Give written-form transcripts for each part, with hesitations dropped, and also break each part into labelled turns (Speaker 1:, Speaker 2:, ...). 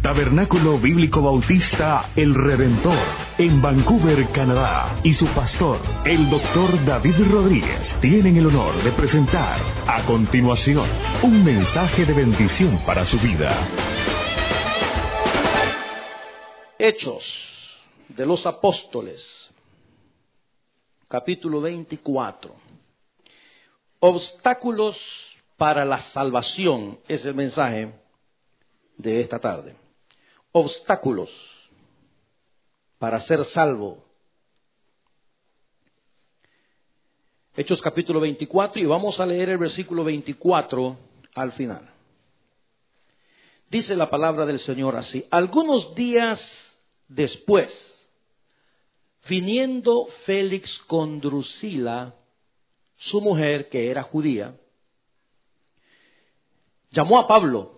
Speaker 1: Tabernáculo Bíblico Bautista El Redentor, en Vancouver, Canadá, y su pastor, el Dr. David Rodríguez, tienen el honor de presentar a continuación un mensaje de bendición para su vida.
Speaker 2: Hechos de los Apóstoles, capítulo 24. Obstáculos para la salvación es el mensaje de esta tarde. Obstáculos para ser salvo. Hechos capítulo 24, y vamos a leer el versículo 24 al final. Dice la palabra del Señor así: algunos días después, viniendo Félix con Drusila, su mujer, que era judía, llamó a Pablo.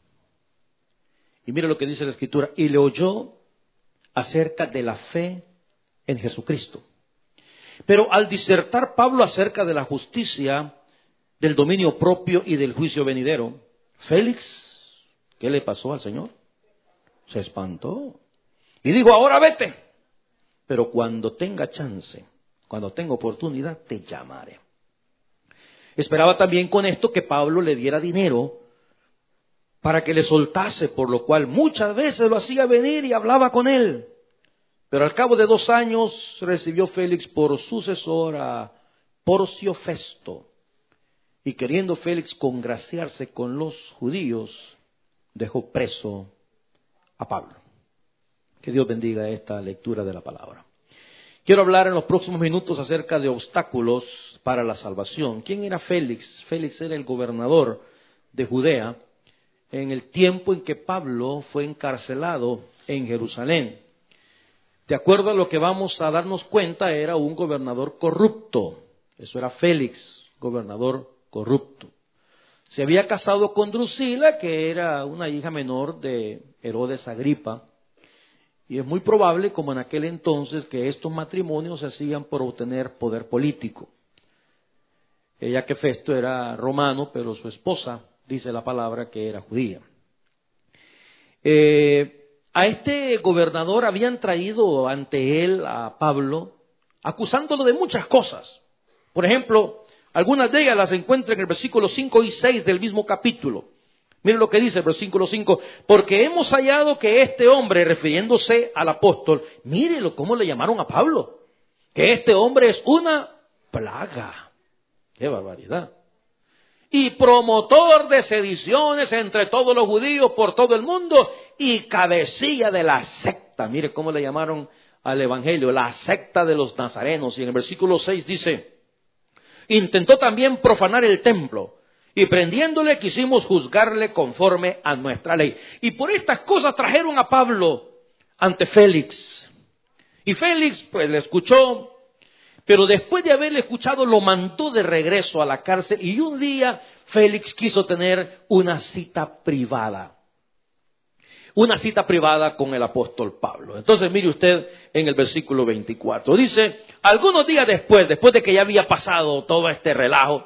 Speaker 2: Y mire lo que dice la Escritura: y le oyó acerca de la fe en Jesucristo. Pero al disertar Pablo acerca de la justicia, del dominio propio y del juicio venidero, Félix, ¿qué le pasó al Señor? Se espantó. Y dijo: ahora vete, pero cuando tenga chance, cuando tenga oportunidad, te llamaré. Esperaba también con esto que Pablo le diera dinero para que le soltase, por lo cual muchas veces lo hacía venir y hablaba con él. Pero al cabo de 2 años recibió Félix por sucesor a Porcio Festo, y queriendo Félix congraciarse con los judíos, dejó preso a Pablo. Que Dios bendiga esta lectura de la palabra. Quiero hablar en los próximos minutos acerca de obstáculos para la salvación. ¿Quién era Félix? Félix era el gobernador de Judea en el tiempo en que Pablo fue encarcelado en Jerusalén. De acuerdo a lo que vamos a darnos cuenta, era un gobernador corrupto. Eso era Félix, gobernador corrupto. Se había casado con Drusila, que era una hija menor de Herodes Agripa. Y es muy probable, como en aquel entonces, que estos matrimonios se hacían por obtener poder político. Ella, que Festo era romano, pero su esposa, dice la palabra, que era judía. A este gobernador habían traído ante él a Pablo, acusándolo de muchas cosas. Por ejemplo, algunas de ellas las encuentra en el versículo 5 y 6 del mismo capítulo. Miren lo que dice el versículo 5: porque hemos hallado que este hombre, refiriéndose al apóstol, mírelo cómo le llamaron a Pablo, que este hombre es una plaga. ¡Qué barbaridad! Y promotor de sediciones entre todos los judíos por todo el mundo, y cabecilla de la secta. Mire cómo le llamaron al evangelio, la secta de los nazarenos. Y en el versículo 6 dice: intentó también profanar el templo, y prendiéndole quisimos juzgarle conforme a nuestra ley. Y por estas cosas trajeron a Pablo ante Félix. Y Félix pues le escuchó, pero después de haberle escuchado lo mandó de regreso a la cárcel. Y un día Félix quiso tener una cita privada. Una cita privada con el apóstol Pablo. Entonces mire usted en el versículo 24. Dice: algunos días después de que ya había pasado todo este relajo,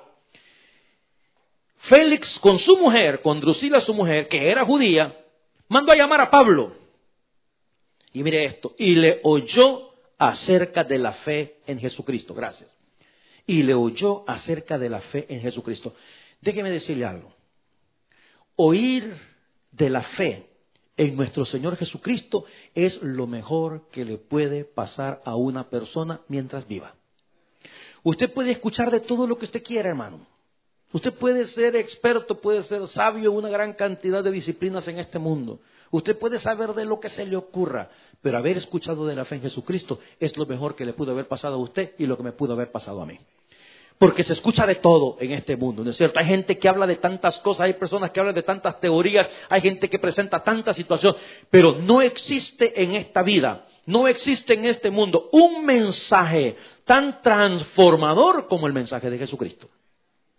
Speaker 2: Félix con su mujer, con Drusila su mujer, que era judía, mandó a llamar a Pablo. Y mire esto: y le oyó acerca de la fe en Jesucristo. Gracias. Y le oyó acerca de la fe en Jesucristo. Déjeme decirle algo. Oír de la fe en nuestro Señor Jesucristo es lo mejor que le puede pasar a una persona mientras viva. Usted puede escuchar de todo lo que usted quiera, hermano. Usted puede ser experto, puede ser sabio en una gran cantidad de disciplinas en este mundo. Usted puede saber de lo que se le ocurra, pero haber escuchado de la fe en Jesucristo es lo mejor que le pudo haber pasado a usted y lo que me pudo haber pasado a mí. Porque se escucha de todo en este mundo, ¿no es cierto? Hay gente que habla de tantas cosas, hay personas que hablan de tantas teorías, hay gente que presenta tantas situaciones, pero no existe en esta vida, no existe en este mundo un mensaje tan transformador como el mensaje de Jesucristo.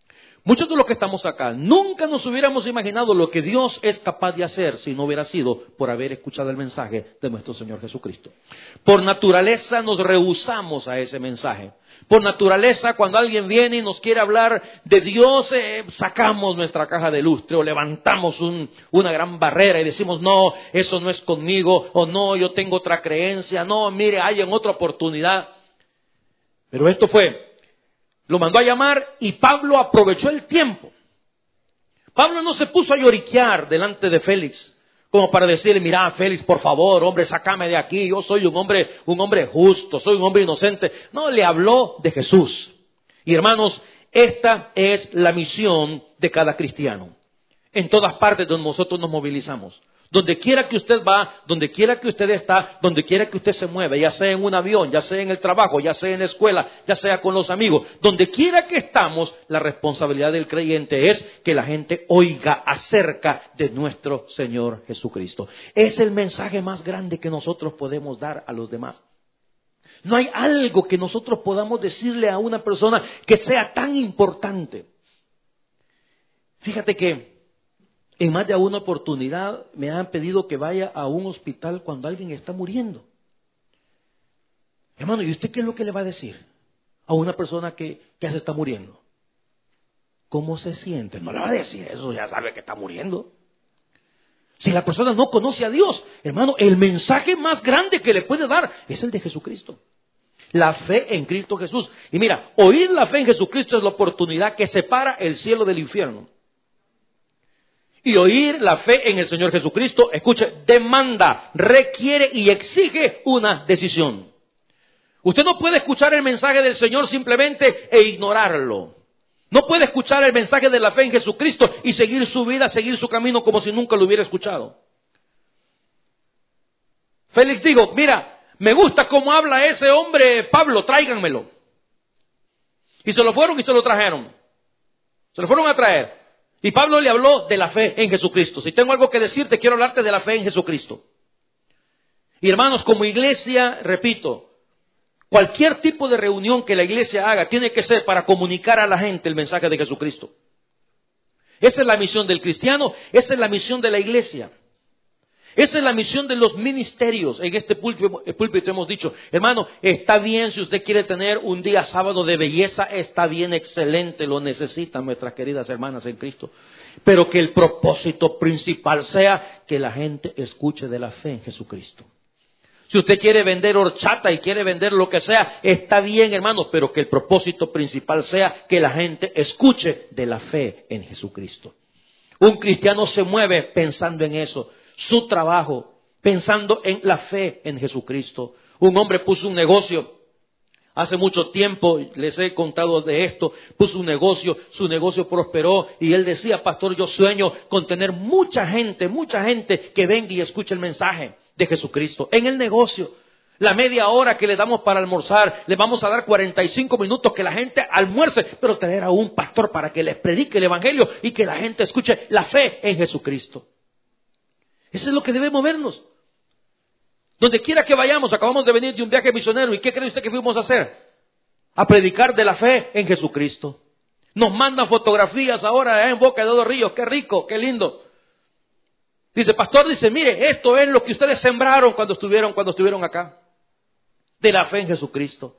Speaker 2: Muchos de los que estamos acá nunca nos hubiéramos imaginado lo que Dios es capaz de hacer si no hubiera sido por haber escuchado el mensaje de nuestro Señor Jesucristo. Por naturaleza nos rehusamos a ese mensaje. Por naturaleza, cuando alguien viene y nos quiere hablar de Dios, sacamos nuestra caja de lustre o levantamos una gran barrera y decimos, no, eso no es conmigo, o no, yo tengo otra creencia, no, mire, hay en otra oportunidad. Pero esto lo mandó a llamar y Pablo aprovechó el tiempo. Pablo no se puso a lloriquear delante de Félix, como para decirle, mira, Félix, por favor, hombre, sácame de aquí, yo soy un hombre justo, soy un hombre inocente. No, le habló de Jesús. Y hermanos, esta es la misión de cada cristiano. En todas partes donde nosotros nos movilizamos. Donde quiera que usted va, donde quiera que usted está, donde quiera que usted se mueve, ya sea en un avión, ya sea en el trabajo, ya sea en la escuela, ya sea con los amigos, donde quiera que estamos, la responsabilidad del creyente es que la gente oiga acerca de nuestro Señor Jesucristo. Es el mensaje más grande que nosotros podemos dar a los demás. No hay algo que nosotros podamos decirle a una persona que sea tan importante. Fíjate que en más de una oportunidad me han pedido que vaya a un hospital cuando alguien está muriendo. Hermano, ¿y usted qué es lo que le va a decir a una persona que ya se está muriendo? ¿Cómo se siente? No le va a decir eso, ya sabe que está muriendo. Si la persona no conoce a Dios, hermano, el mensaje más grande que le puede dar es el de Jesucristo. La fe en Cristo Jesús. Y mira, oír la fe en Jesucristo es la oportunidad que separa el cielo del infierno. Y oír la fe en el Señor Jesucristo, escuche, demanda, requiere y exige una decisión. Usted no puede escuchar el mensaje del Señor simplemente e ignorarlo. No puede escuchar el mensaje de la fe en Jesucristo y seguir su vida, seguir su camino como si nunca lo hubiera escuchado. Félix dijo, mira, me gusta cómo habla ese hombre Pablo, tráiganmelo. Y se lo fueron y se lo trajeron. Se lo fueron a traer. Y Pablo le habló de la fe en Jesucristo. Si tengo algo que decirte, quiero hablarte de la fe en Jesucristo. Y hermanos, como iglesia, repito, cualquier tipo de reunión que la iglesia haga tiene que ser para comunicar a la gente el mensaje de Jesucristo. Esa es la misión del cristiano, esa es la misión de la iglesia. Esa es la misión de los ministerios. En este púlpito hemos dicho, hermano, está bien si usted quiere tener un día sábado de belleza, está bien, excelente, lo necesitan nuestras queridas hermanas en Cristo. Pero que el propósito principal sea que la gente escuche de la fe en Jesucristo. Si usted quiere vender horchata y quiere vender lo que sea, está bien, hermanos, pero que el propósito principal sea que la gente escuche de la fe en Jesucristo. Un cristiano se mueve pensando en eso. Su trabajo, pensando en la fe en Jesucristo. Un hombre puso un negocio, hace mucho tiempo, les he contado de esto, puso un negocio, su negocio prosperó y él decía, pastor, yo sueño con tener mucha gente que venga y escuche el mensaje de Jesucristo en el negocio. La media hora que le damos para almorzar, le vamos a dar 45 minutos que la gente almuerce, pero traer a un pastor para que les predique el evangelio y que la gente escuche la fe en Jesucristo. Eso es lo que debe movernos. Donde quiera que vayamos, acabamos de venir de un viaje misionero. ¿Y qué cree usted que fuimos a hacer? A predicar de la fe en Jesucristo. Nos mandan fotografías ahora en Boca de Dos Ríos. Qué rico, qué lindo. Dice, pastor, dice, mire, esto es lo que ustedes sembraron cuando estuvieron acá. De la fe en Jesucristo.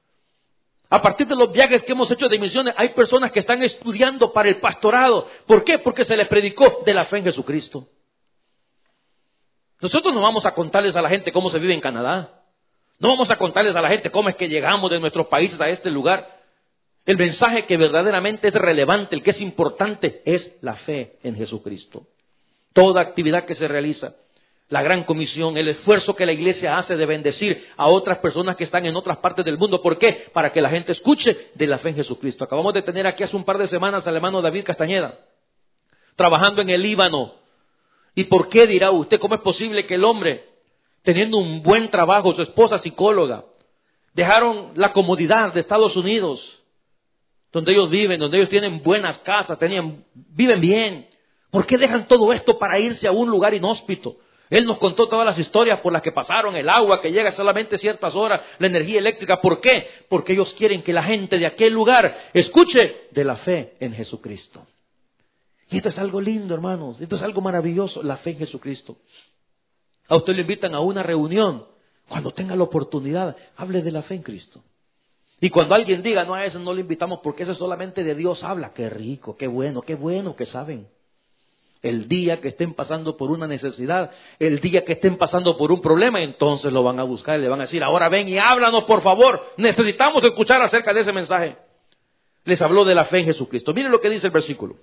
Speaker 2: A partir de los viajes que hemos hecho de misiones, hay personas que están estudiando para el pastorado. ¿Por qué? Porque se les predicó de la fe en Jesucristo. Nosotros no vamos a contarles a la gente cómo se vive en Canadá. No vamos a contarles a la gente cómo es que llegamos de nuestros países a este lugar. El mensaje que verdaderamente es relevante, el que es importante, es la fe en Jesucristo. Toda actividad que se realiza, la gran comisión, el esfuerzo que la iglesia hace de bendecir a otras personas que están en otras partes del mundo. ¿Por qué? Para que la gente escuche de la fe en Jesucristo. Acabamos de tener aquí hace un par de semanas al hermano David Castañeda, trabajando en el Líbano. ¿Y por qué dirá usted? ¿Cómo es posible que el hombre, teniendo un buen trabajo, su esposa psicóloga, dejaron la comodidad de Estados Unidos, donde ellos viven, donde ellos tienen buenas casas, viven bien? ¿Por qué dejan todo esto para irse a un lugar inhóspito? Él nos contó todas las historias por las que pasaron, el agua que llega solamente ciertas horas, la energía eléctrica. ¿Por qué? Porque ellos quieren que la gente de aquel lugar escuche de la fe en Jesucristo. Y esto es algo lindo, hermanos. Esto es algo maravilloso, la fe en Jesucristo. A usted le invitan a una reunión. Cuando tenga la oportunidad, hable de la fe en Cristo. Y cuando alguien diga, no, a ese no lo invitamos porque ese solamente de Dios habla. Qué rico, qué bueno que saben. El día que estén pasando por una necesidad, el día que estén pasando por un problema, entonces lo van a buscar y le van a decir, ahora ven y háblanos por favor, necesitamos escuchar acerca de ese mensaje. Les habló de la fe en Jesucristo. Miren lo que dice el versículo.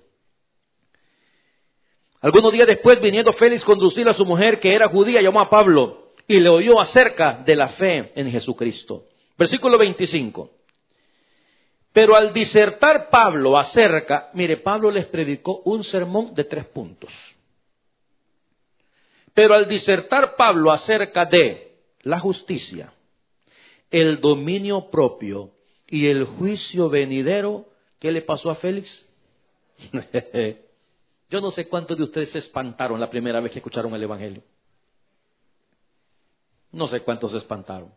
Speaker 2: Algunos días después, viniendo Félix conducir a su mujer, que era judía, llamó a Pablo y le oyó acerca de la fe en Jesucristo. Versículo 25. Pero al disertar Pablo acerca, mire, Pablo les predicó un sermón de 3 puntos. Pero al disertar Pablo acerca de la justicia, el dominio propio y el juicio venidero, ¿qué le pasó a Félix? Yo no sé cuántos de ustedes se espantaron la primera vez que escucharon el Evangelio. No sé cuántos se espantaron.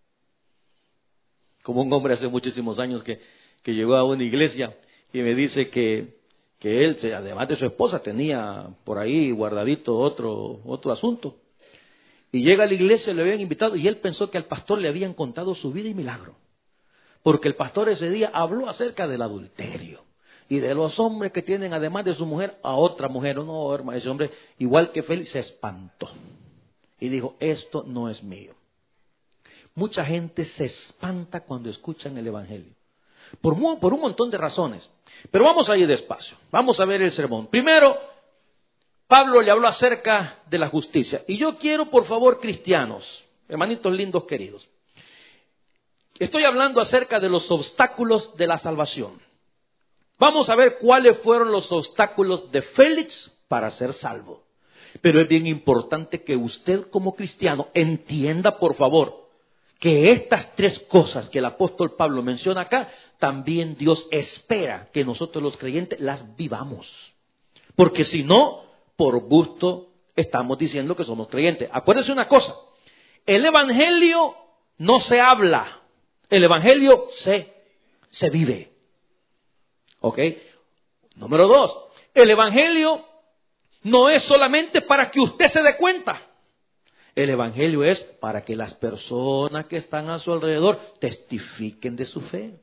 Speaker 2: Como un hombre hace muchísimos años que llegó a una iglesia y me dice que él, además de su esposa, tenía por ahí guardadito otro asunto. Y llega a la iglesia, le habían invitado y él pensó que al pastor le habían contado su vida y milagro. Porque el pastor ese día habló acerca del adulterio y de los hombres que tienen además de su mujer a otra mujer. No, hermano, ese hombre, igual que Félix, se espantó y dijo, esto no es mío. Mucha gente se espanta cuando escuchan el Evangelio. Por un montón de razones. Pero vamos a ir despacio. Vamos a ver el sermón. Primero, Pablo le habló acerca de la justicia. Y yo quiero, por favor, cristianos, hermanitos lindos queridos. Estoy hablando acerca de los obstáculos de la salvación. Vamos a ver cuáles fueron los obstáculos de Félix para ser salvo. Pero es bien importante que usted como cristiano entienda, por favor, que estas 3 cosas que el apóstol Pablo menciona acá, también Dios espera que nosotros los creyentes las vivamos. Porque si no, por gusto estamos diciendo que somos creyentes. Acuérdense una cosa, el Evangelio no se habla, el Evangelio se vive. ¿Ok? Número 2, el Evangelio no es solamente para que usted se dé cuenta. El Evangelio es para que las personas que están a su alrededor testifiquen de su fe.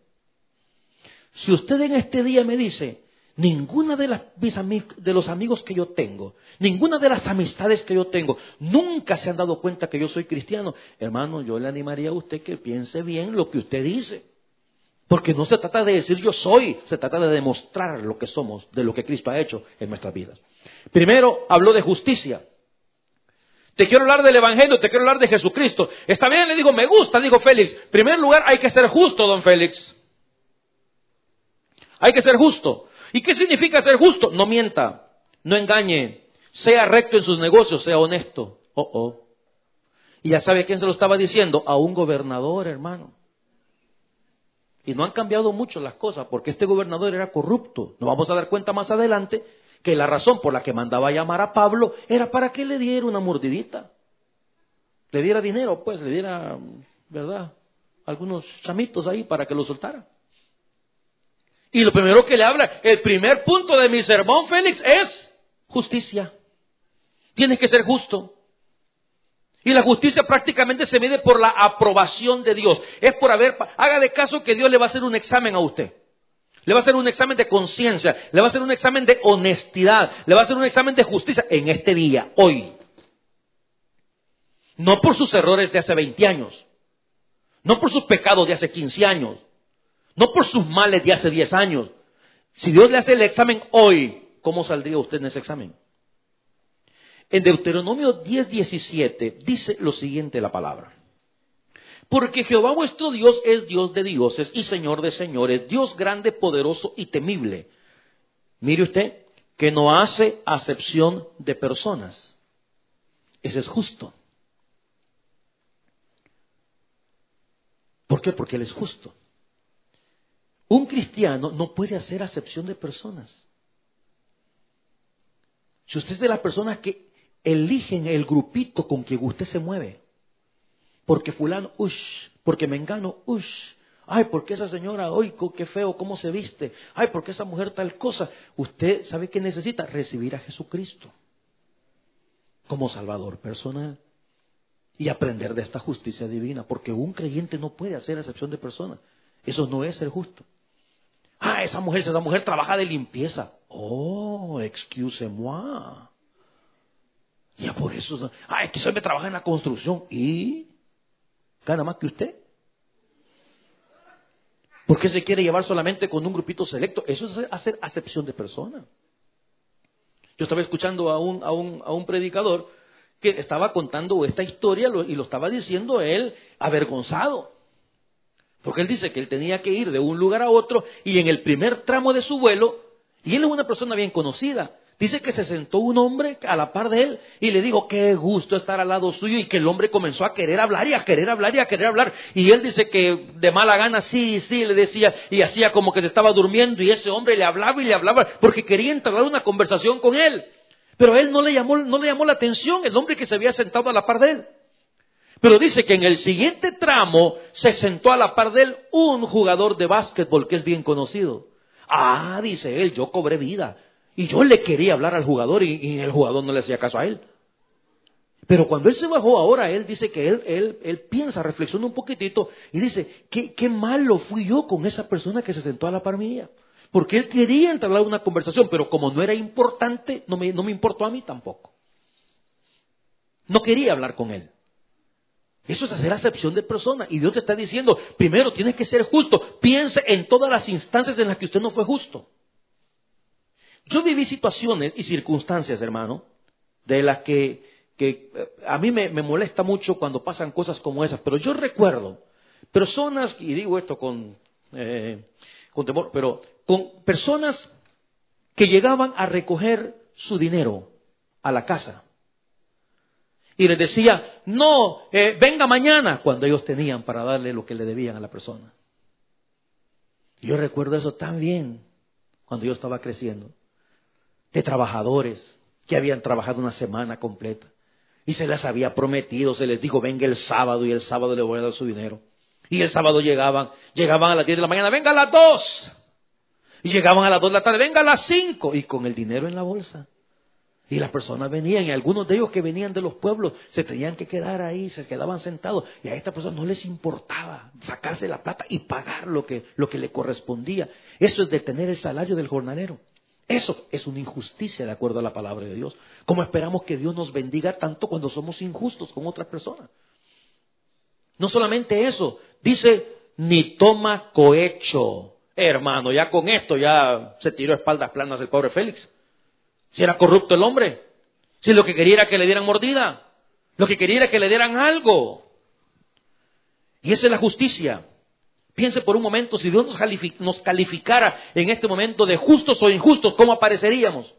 Speaker 2: Si usted en este día me dice, ninguna de los amigos que yo tengo, ninguna de las amistades que yo tengo, nunca se han dado cuenta que yo soy cristiano, hermano, yo le animaría a usted que piense bien lo que usted dice. Porque no se trata de decir yo soy, se trata de demostrar lo que somos, de lo que Cristo ha hecho en nuestras vidas. Primero, habló de justicia. Te quiero hablar del Evangelio, te quiero hablar de Jesucristo. Está bien, le digo, me gusta, dijo Félix. En primer lugar, hay que ser justo, don Félix. Hay que ser justo. ¿Y qué significa ser justo? No mienta, no engañe, sea recto en sus negocios, sea honesto. Y ya sabe quién se lo estaba diciendo, a un gobernador, hermano. Y no han cambiado mucho las cosas, porque este gobernador era corrupto. Nos vamos a dar cuenta más adelante que la razón por la que mandaba a llamar a Pablo era para que le diera una mordidita. Le diera dinero, pues, le diera, ¿verdad?, algunos chamitos ahí para que lo soltara. Y lo primero que le habla, el primer punto de mi sermón, Félix, es justicia. Tienes que ser justo. Y la justicia prácticamente se mide por la aprobación de Dios. Es por haga de caso que Dios le va a hacer un examen a usted. Le va a hacer un examen de conciencia, le va a hacer un examen de honestidad, le va a hacer un examen de justicia en este día, hoy. No por sus errores de hace 20 años, no por sus pecados de hace 15 años, no por sus males de hace 10 años. Si Dios le hace el examen hoy, ¿cómo saldría usted en ese examen? En Deuteronomio 10:17 dice lo siguiente la palabra. Porque Jehová vuestro Dios es Dios de dioses y Señor de señores, Dios grande, poderoso y temible. Mire usted, que no hace acepción de personas. Ese es justo. ¿Por qué? Porque Él es justo. Un cristiano no puede hacer acepción de personas. Si usted es de las personas que eligen el grupito con quien usted se mueve. Porque fulano, porque mengano, ay, porque esa señora, hoy qué feo, cómo se viste, ay, porque esa mujer tal cosa. Usted sabe que necesita recibir a Jesucristo como Salvador personal y aprender de esta justicia divina, porque un creyente no puede hacer acepción de personas. Eso no es ser justo. Ah, esa mujer trabaja de limpieza. Oh, excusez-moi. Ya por eso, es que usted me trabaja en la construcción y gana más que usted. ¿Por qué se quiere llevar solamente con un grupito selecto? Eso es hacer acepción de personas. Yo estaba escuchando a un predicador que estaba contando esta historia y lo estaba diciendo él avergonzado. Porque él dice que él tenía que ir de un lugar a otro y en el primer tramo de su vuelo, y él es una persona bien conocida, dice que se sentó un hombre a la par de él y le dijo, qué gusto estar al lado suyo, y que el hombre comenzó a querer hablar y a querer hablar y a querer hablar. Y él dice que de mala gana, sí, le decía, y hacía como que se estaba durmiendo, y ese hombre le hablaba porque quería entablar una conversación con él. Pero a él no le llamó la atención el hombre que se había sentado a la par de él. Pero dice que en el siguiente tramo se sentó a la par de él un jugador de básquetbol que es bien conocido. Ah, dice él, yo cobré vida. Y yo le quería hablar al jugador y el jugador no le hacía caso a él. Pero cuando él se bajó ahora, él dice que él piensa, reflexiona un poquitito y dice, qué malo fui yo con esa persona que se sentó a la par mía. Porque él quería entablar una conversación, pero como no era importante, no me importó a mí tampoco. No quería hablar con él. Eso es hacer acepción de persona. Y Dios te está diciendo, primero tienes que ser justo. Piense en todas las instancias en las que usted no fue justo. Yo viví situaciones y circunstancias, hermano, de las que a mí me molesta mucho cuando pasan cosas como esas. Pero yo recuerdo personas, y digo esto con temor, pero con personas que llegaban a recoger su dinero a la casa. Y les decía, no, venga mañana, cuando ellos tenían para darle lo que le debían a la persona. Y yo recuerdo eso tan bien cuando yo estaba creciendo. De trabajadores que habían trabajado una semana completa. Y se les había prometido, se les dijo, venga el sábado y el sábado le voy a dar su dinero. Y el sábado llegaban a las 10 de la mañana, venga a las 2. Y llegaban a las 2 de la tarde, venga a las 5. Y con el dinero en la bolsa. Y las personas venían, y algunos de ellos que venían de los pueblos se tenían que quedar ahí, se quedaban sentados. Y a esta persona no les importaba sacarse la plata y pagar lo que le correspondía. Eso es detener el salario del jornalero. Eso es una injusticia de acuerdo a la palabra de Dios. ¿Cómo esperamos que Dios nos bendiga tanto cuando somos injustos con otras personas? No solamente eso, dice, ni toma cohecho. Hermano, ya con esto ya se tiró a espaldas planas el pobre Félix. Si era corrupto el hombre, si lo que quería era que le dieran mordida, lo que quería era que le dieran algo. Y esa es la justicia. Piense por un momento, si Dios nos calificara en este momento de justos o injustos, ¿cómo apareceríamos?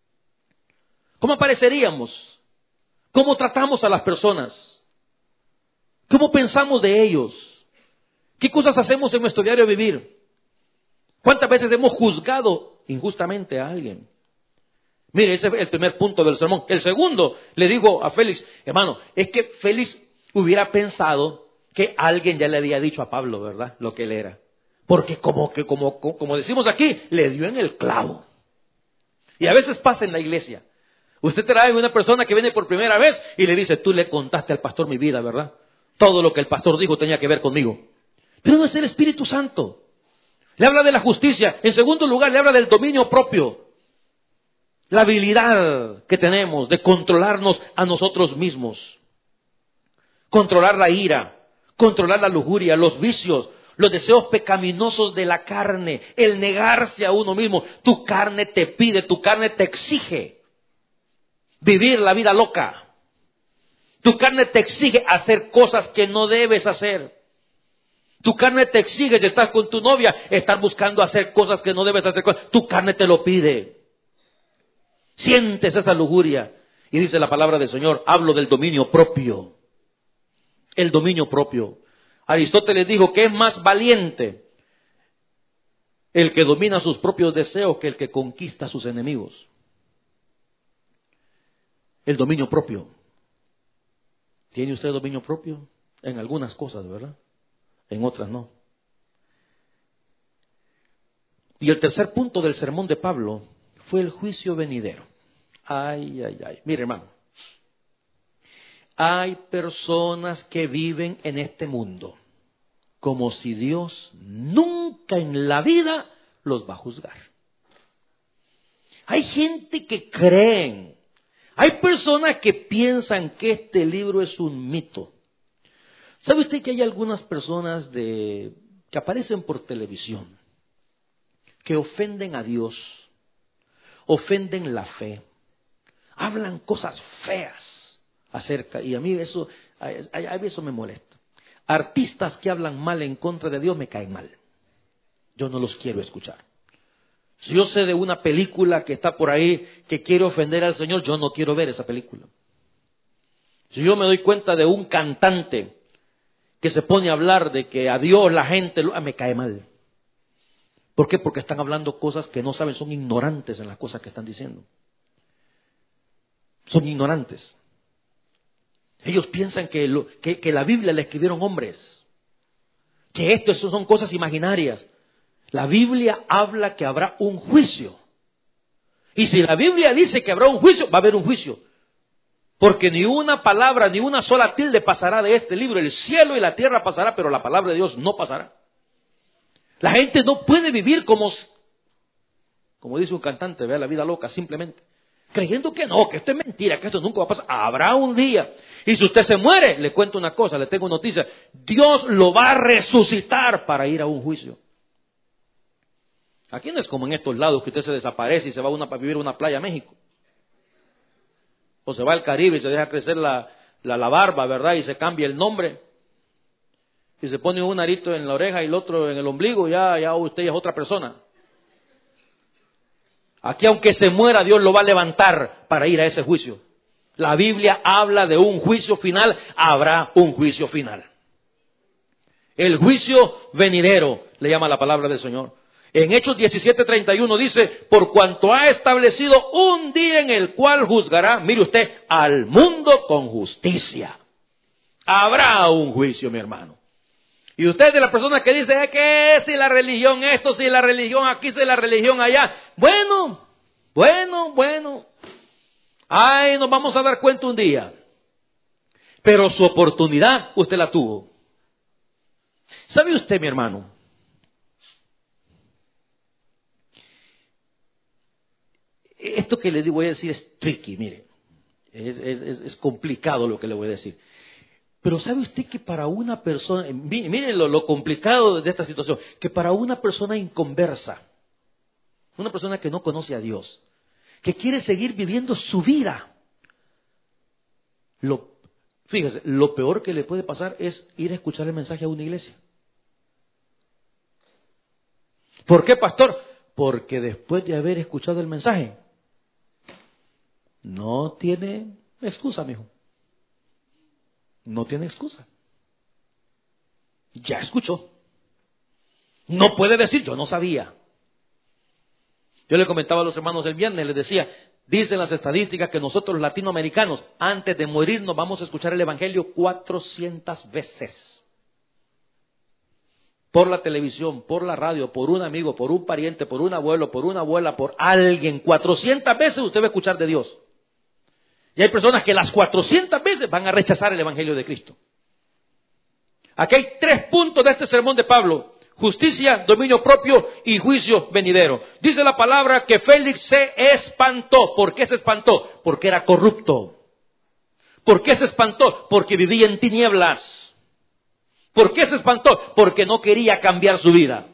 Speaker 2: ¿Cómo apareceríamos? ¿Cómo tratamos a las personas? ¿Cómo pensamos de ellos? ¿Qué cosas hacemos en nuestro diario vivir? ¿Cuántas veces hemos juzgado injustamente a alguien? Mire, ese es el primer punto del sermón. El segundo, le digo a Félix, hermano, es que Félix hubiera pensado que alguien ya le había dicho a Pablo, ¿verdad? Lo que él era. Porque como decimos aquí, le dio en el clavo. Y a veces pasa en la iglesia. Usted trae a una persona que viene por primera vez y le dice, tú le contaste al pastor mi vida, ¿verdad? Todo lo que el pastor dijo tenía que ver conmigo. Pero no es el Espíritu Santo. Le habla de la justicia. En segundo lugar, le habla del dominio propio. La habilidad que tenemos de controlarnos a nosotros mismos. Controlar la ira, controlar la lujuria, los vicios, los deseos pecaminosos de la carne, el negarse a uno mismo. Tu carne te pide, tu carne te exige vivir la vida loca. Tu carne te exige hacer cosas que no debes hacer. Tu carne te exige, si estás con tu novia, estar buscando hacer cosas que no debes hacer. Tu carne te lo pide. Sientes esa lujuria. Y dice la palabra del Señor, hablo del dominio propio. El dominio propio. Aristóteles dijo que es más valiente el que domina sus propios deseos que el que conquista a sus enemigos. El dominio propio. ¿Tiene usted dominio propio? En algunas cosas, ¿verdad? En otras no. Y el tercer punto del sermón de Pablo fue el juicio venidero. Ay, ay, ay. Mire, hermano. Hay personas que viven en este mundo como si Dios nunca en la vida los va a juzgar. Hay gente que creen. Hay personas que piensan que este libro es un mito. ¿Sabe usted que hay algunas personas que aparecen por televisión, que ofenden a Dios, ofenden la fe, hablan cosas feas acerca, y a mí eso me molesta. Artistas que hablan mal en contra de Dios me caen mal. Yo no los quiero escuchar. Si yo sé de una película que está por ahí que quiere ofender al Señor, yo no quiero ver esa película. Si yo me doy cuenta de un cantante que se pone a hablar de que a Dios la gente me cae mal. ¿Por qué? Porque están hablando cosas que no saben, son ignorantes en las cosas que están diciendo. Son ignorantes. Ellos piensan que la Biblia la escribieron hombres, que esto son cosas imaginarias. La Biblia habla que habrá un juicio. Y si la Biblia dice que habrá un juicio, va a haber un juicio. Porque ni una palabra, ni una sola tilde pasará de este libro. El cielo y la tierra pasará, pero la palabra de Dios no pasará. La gente no puede vivir como dice un cantante, vea la vida loca, simplemente. Creyendo que no, que esto es mentira, que esto nunca va a pasar. Habrá un día. Y si usted se muere, le cuento una cosa, le tengo noticia. Dios lo va a resucitar para ir a un juicio. Aquí no es como en estos lados que usted se desaparece y se va a vivir a una playa a México. O se va al Caribe y se deja crecer la barba, ¿verdad? Y se cambia el nombre. Y se pone un arito en la oreja y el otro en el ombligo, ya usted ya es otra persona. Aquí aunque se muera, Dios lo va a levantar para ir a ese juicio. La Biblia habla de un juicio final, habrá un juicio final. El juicio venidero, le llama la palabra del Señor. En Hechos 17:31 dice, por cuanto ha establecido un día en el cual juzgará, mire usted, al mundo con justicia. Habrá un juicio, mi hermano. Y usted de las personas que dice, que si la religión esto, si la religión aquí, si la religión allá. Bueno. Ay, nos vamos a dar cuenta un día. Pero su oportunidad usted la tuvo. ¿Sabe usted, mi hermano? Esto que le voy a decir es tricky, mire. Es complicado lo que le voy a decir. Pero ¿sabe usted que para una persona, miren lo complicado de esta situación, que para una persona inconversa, una persona que no conoce a Dios, que quiere seguir viviendo su vida, fíjese, lo peor que le puede pasar es ir a escuchar el mensaje a una iglesia. ¿Por qué, pastor? Porque después de haber escuchado el mensaje, no tiene excusa, mijo. No tiene excusa. Ya escuchó. No puede decir, yo no sabía. Yo le comentaba a los hermanos el viernes, les decía, dicen las estadísticas que nosotros los latinoamericanos, antes de morirnos, vamos a escuchar el Evangelio 400 veces. Por la televisión, por la radio, por un amigo, por un pariente, por un abuelo, por una abuela, por alguien. 400 veces usted va a escuchar de Dios. Y hay personas que las 400 veces van a rechazar el Evangelio de Cristo. Aquí hay 3 puntos de este sermón de Pablo. Justicia, dominio propio y juicio venidero. Dice la palabra que Félix se espantó. ¿Por qué se espantó? Porque era corrupto. ¿Por qué se espantó? Porque vivía en tinieblas. ¿Por qué se espantó? Porque no quería cambiar su vida.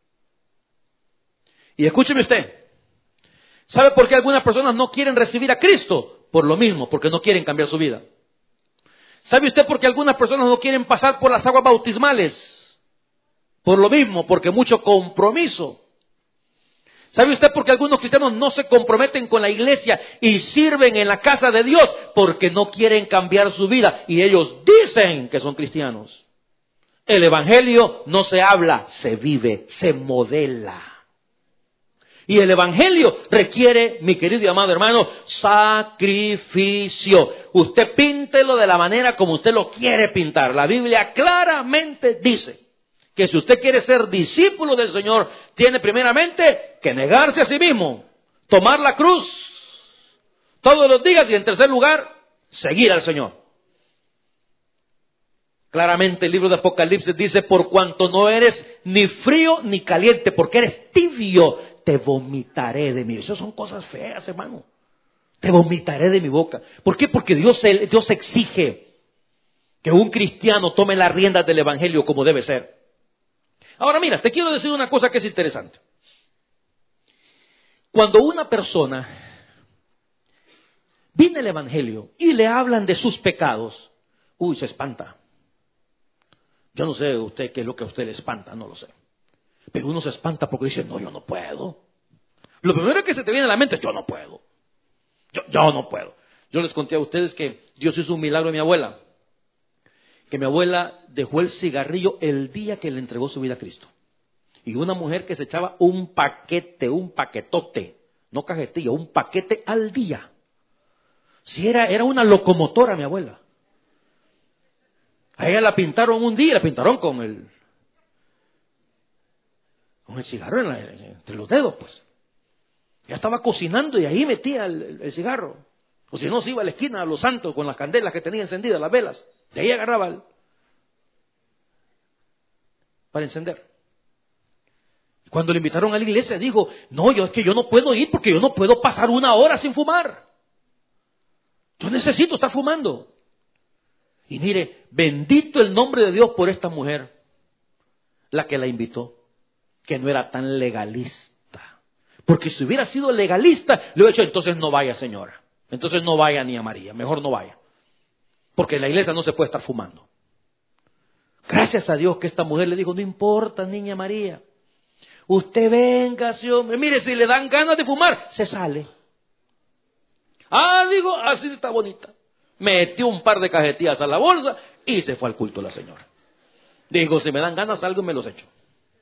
Speaker 2: Y escúcheme usted. ¿Sabe por qué algunas personas no quieren recibir a Cristo? Por lo mismo, porque no quieren cambiar su vida. ¿Sabe usted por qué algunas personas no quieren pasar por las aguas bautismales? Por lo mismo, porque mucho compromiso. ¿Sabe usted por qué algunos cristianos no se comprometen con la iglesia y sirven en la casa de Dios? Porque no quieren cambiar su vida y ellos dicen que son cristianos. El Evangelio no se habla, se vive, se modela. Y el evangelio requiere, mi querido y amado hermano, sacrificio. Usted píntelo de la manera como usted lo quiere pintar. La Biblia claramente dice que si usted quiere ser discípulo del Señor, tiene primeramente que negarse a sí mismo, tomar la cruz todos los días y en tercer lugar, seguir al Señor. Claramente el libro de Apocalipsis dice, por cuanto no eres ni frío ni caliente, porque eres tibio, te vomitaré de mí. Esas son cosas feas, hermano. Te vomitaré de mi boca. ¿Por qué? Porque Dios exige que un cristiano tome las riendas del evangelio como debe ser. Ahora mira, te quiero decir una cosa que es interesante. Cuando una persona viene al evangelio y le hablan de sus pecados, se espanta. Yo no sé usted qué es lo que a usted le espanta, no lo sé. Pero uno se espanta porque dice, no, yo no puedo. Lo primero que se te viene a la mente es, yo no puedo. Yo no puedo. Yo les conté a ustedes que Dios hizo un milagro a mi abuela. Que mi abuela dejó el cigarrillo el día que le entregó su vida a Cristo. Y una mujer que se echaba un paquetote, no cajetilla, un paquete al día. Si era una locomotora mi abuela. A ella la pintaron un día, la pintaron con el cigarro entre los dedos, pues. Ya estaba cocinando y ahí metía el cigarro. O si no, se iba a la esquina a Los Santos con las candelas que tenía encendidas, las velas. De ahí agarraba para encender. Cuando le invitaron a la iglesia, dijo, no, es que yo no puedo ir porque yo no puedo pasar una hora sin fumar. Yo necesito estar fumando. Y mire, bendito el nombre de Dios por esta mujer, la que la invitó, que no era tan legalista. Porque si hubiera sido legalista, le hubiera dicho, entonces no vaya, señora. Entonces no vaya ni a María, mejor no vaya. Porque en la iglesia no se puede estar fumando. Gracias a Dios que esta mujer le dijo, no importa, niña María. Usted venga, hombre. Mire, si le dan ganas de fumar, se sale. Digo, así está bonita. Metió un par de cajetillas a la bolsa y se fue al culto la señora. Digo, si me dan ganas, algo me los echo.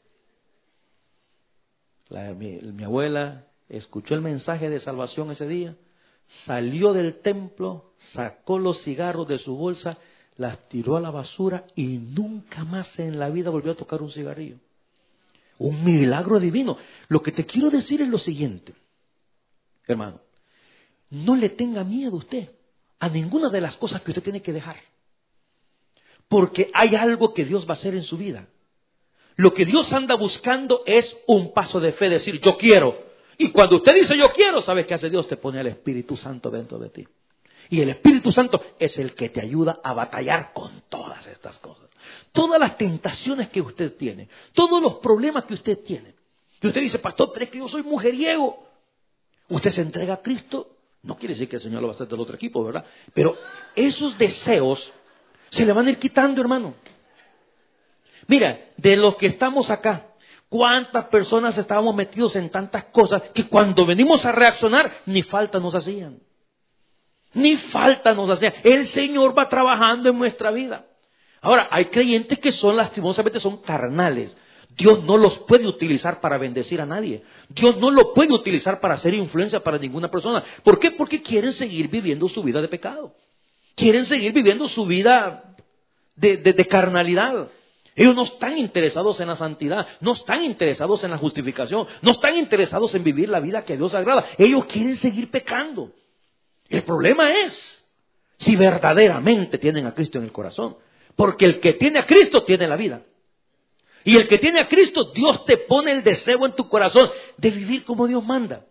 Speaker 2: Mi abuela escuchó el mensaje de salvación ese día, salió del templo, sacó los cigarros de su bolsa, las tiró a la basura y nunca más en la vida volvió a tocar un cigarrillo. Un milagro divino. Lo que te quiero decir es lo siguiente, hermano. No le tenga miedo usted a ninguna de las cosas que usted tiene que dejar. Porque hay algo que Dios va a hacer en su vida. Lo que Dios anda buscando es un paso de fe, decir yo quiero. Y cuando usted dice yo quiero, ¿sabes qué hace Dios? Te pone al Espíritu Santo dentro de ti. Y el Espíritu Santo es el que te ayuda a batallar con todas estas cosas. Todas las tentaciones que usted tiene, todos los problemas que usted tiene. Que usted dice, pastor, pero es que yo soy mujeriego. Usted se entrega a Cristo, no quiere decir que el Señor lo va a hacer del otro equipo, ¿verdad? Pero esos deseos se le van a ir quitando, hermano. Mira, de los que estamos acá, ¿cuántas personas estábamos metidos en tantas cosas que cuando venimos a reaccionar, ni falta nos hacían? Ni falta nos hacían. El Señor va trabajando en nuestra vida. Ahora, hay creyentes que lastimosamente son carnales. Dios no los puede utilizar para bendecir a nadie. Dios no lo puede utilizar para hacer influencia para ninguna persona. ¿Por qué? Porque quieren seguir viviendo su vida de pecado. Quieren seguir viviendo su vida de carnalidad. Ellos no están interesados en la santidad, no están interesados en la justificación, no están interesados en vivir la vida que a Dios agrada. Ellos quieren seguir pecando. El problema es si verdaderamente tienen a Cristo en el corazón. Porque el que tiene a Cristo tiene la vida. Y el que tiene a Cristo, Dios te pone el deseo en tu corazón de vivir como Dios manda.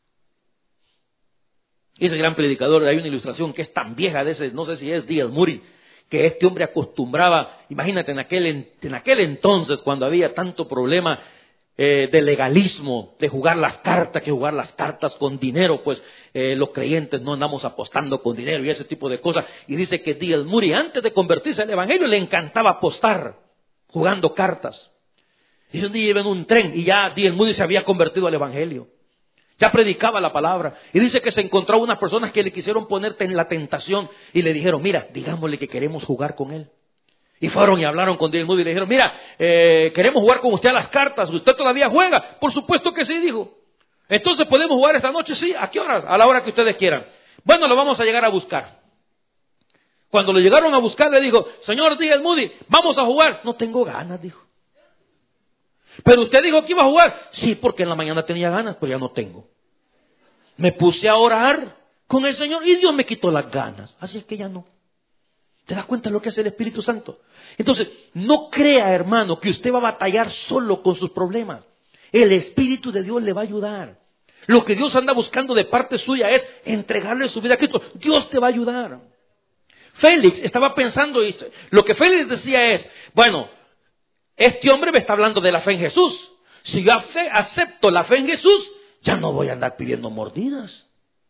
Speaker 2: Y ese gran predicador, hay una ilustración que es tan vieja de ese, no sé si es D.L. Moody, que este hombre acostumbraba, imagínate en aquel entonces cuando había tanto problema de legalismo, de jugar las cartas con dinero, pues los creyentes no andamos apostando con dinero y ese tipo de cosas. Y dice que D.L. Moody antes de convertirse al evangelio le encantaba apostar, jugando cartas. Y un día iba en un tren y ya D.L. Moody se había convertido al evangelio. Ya predicaba la palabra. Y dice que se encontró a unas personas que le quisieron poner en la tentación y le dijeron, mira, digámosle que queremos jugar con él. Y fueron y hablaron con D.L. Moody y le dijeron, mira, queremos jugar con usted a las cartas. ¿Usted todavía juega? Por supuesto que sí, dijo. Entonces, ¿podemos jugar esta noche? Sí. ¿A qué hora? A la hora que ustedes quieran. Bueno, lo vamos a llegar a buscar. Cuando lo llegaron a buscar, le dijo, señor D.L. Moody, vamos a jugar. No tengo ganas, dijo. Pero usted dijo que iba a jugar. Sí, porque en la mañana tenía ganas, pero ya no tengo. Me puse a orar con el Señor y Dios me quitó las ganas. Así es que ya no. ¿Te das cuenta de lo que hace el Espíritu Santo? Entonces, no crea, hermano, que usted va a batallar solo con sus problemas. El Espíritu de Dios le va a ayudar. Lo que Dios anda buscando de parte suya es entregarle su vida a Cristo. Dios te va a ayudar. Félix estaba pensando, y lo que Félix decía es, bueno, este hombre me está hablando de la fe en Jesús. Si yo acepto la fe en Jesús, ya no voy a andar pidiendo mordidas.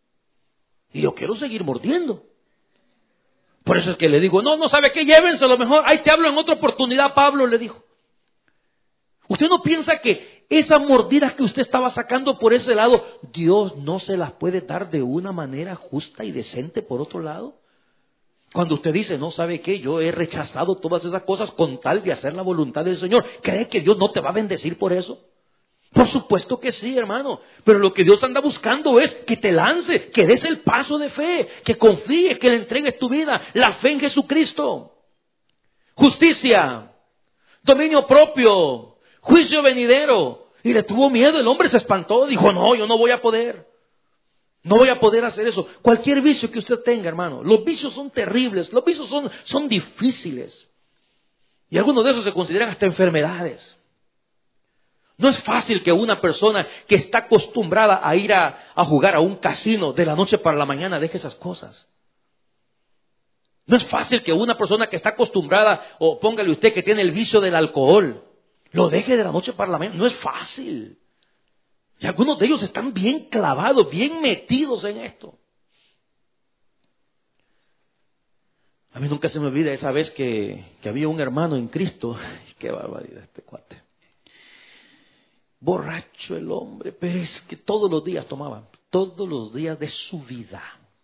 Speaker 2: Y yo quiero seguir mordiendo. Por eso es que le digo, no sabe qué, llévenselo mejor. Ahí te hablo en otra oportunidad, Pablo le dijo. ¿Usted no piensa que esas mordidas que usted estaba sacando por ese lado, Dios no se las puede dar de una manera justa y decente por otro lado? Cuando usted dice, no sabe qué, yo he rechazado todas esas cosas con tal de hacer la voluntad del Señor, ¿cree que Dios no te va a bendecir por eso? Por supuesto que sí, hermano. Pero lo que Dios anda buscando es que te lance, que des el paso de fe, que confíes, que le entregues tu vida. La fe en Jesucristo. Justicia, dominio propio, juicio venidero. Y le tuvo miedo, el hombre se espantó, dijo, no, yo no voy a poder. No voy a poder hacer eso. Cualquier vicio que usted tenga, hermano. Los vicios son terribles, los vicios son difíciles. Y algunos de esos se consideran hasta enfermedades. No es fácil que una persona que está acostumbrada a ir a jugar a un casino de la noche para la mañana deje esas cosas. No es fácil que una persona que está acostumbrada, o póngale usted que tiene el vicio del alcohol, lo deje de la noche para la mañana. No es fácil. Y algunos de ellos están bien clavados, bien metidos en esto. A mí nunca se me olvida esa vez que había un hermano en Cristo. Qué barbaridad este cuate. Borracho el hombre, pero es que todos los días tomaba, todos los días de su vida.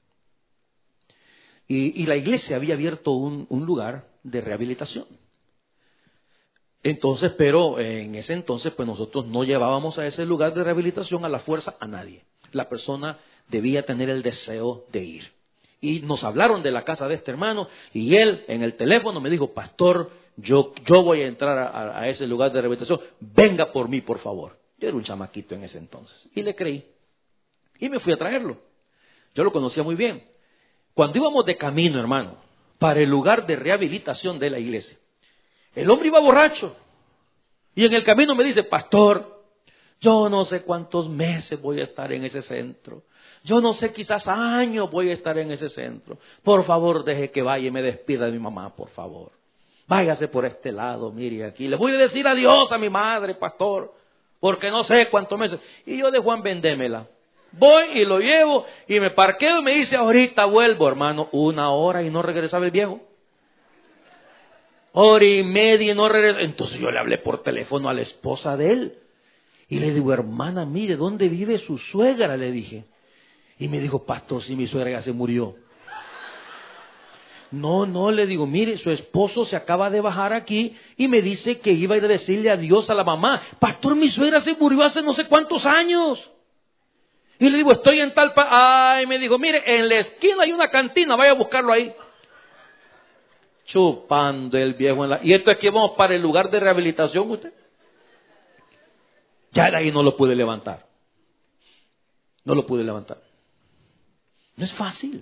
Speaker 2: Y la iglesia había abierto un lugar de rehabilitación. Entonces, pero en ese entonces, pues nosotros no llevábamos a ese lugar de rehabilitación a la fuerza a nadie. La persona debía tener el deseo de ir. Y nos hablaron de la casa de este hermano, y él en el teléfono me dijo, pastor, yo voy a entrar a ese lugar de rehabilitación, venga por mí, por favor. Yo era un chamaquito en ese entonces, y le creí. Y me fui a traerlo. Yo lo conocía muy bien. Cuando íbamos de camino, hermano, para el lugar de rehabilitación de la iglesia, el hombre iba borracho. Y en el camino me dice, pastor, yo no sé cuántos meses voy a estar en ese centro. Yo no sé, quizás años voy a estar en ese centro. Por favor, deje que vaya y me despida de mi mamá, por favor. Váyase por este lado, mire aquí. Le voy a decir adiós a mi madre, pastor, porque no sé cuántos meses. Y yo de Juan, vendémela. Voy y lo llevo y me parqueo y me dice, ahorita vuelvo, hermano. 1 hora y no regresaba el viejo. 1 hora y media y no regresaba. Entonces yo le hablé por teléfono a la esposa de él. Y le digo, hermana, mire, ¿dónde vive su suegra? Le dije. Y me dijo, pastor, si mi suegra ya se murió. No, le digo, mire, su esposo se acaba de bajar aquí y me dice que iba a ir a decirle adiós a la mamá. Pastor, mi suegra se murió hace no sé cuántos años. Y le digo, estoy en tal... Ay, me dijo, mire, en la esquina hay una cantina, vaya a buscarlo ahí. Chupando el viejo en la... ¿Y esto es que vamos para el lugar de rehabilitación usted? Ya de ahí no lo pude levantar. No lo pude levantar. No es fácil.